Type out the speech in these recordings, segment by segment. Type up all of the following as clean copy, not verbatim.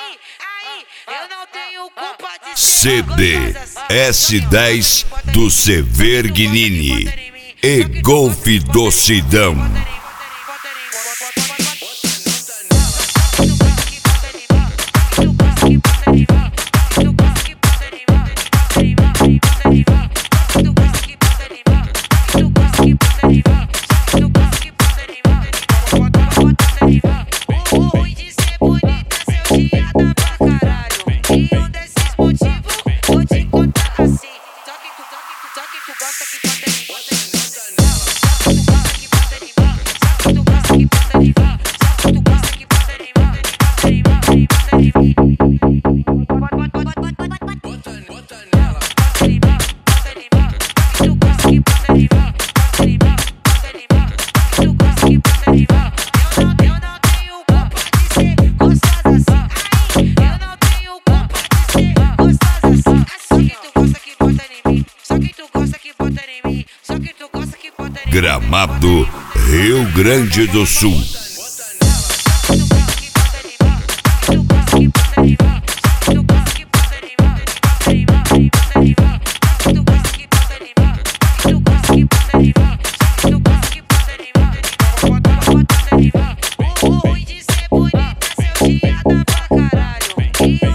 Eu não tenho culpa de CD S10 do Severgnini e Golf do Sidão. Gramado, Rio Grande do Sul.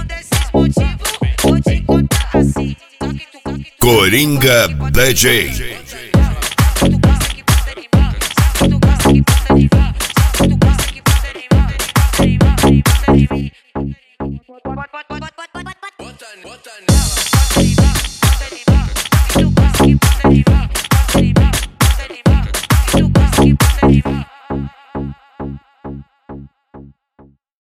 Coringa DJ.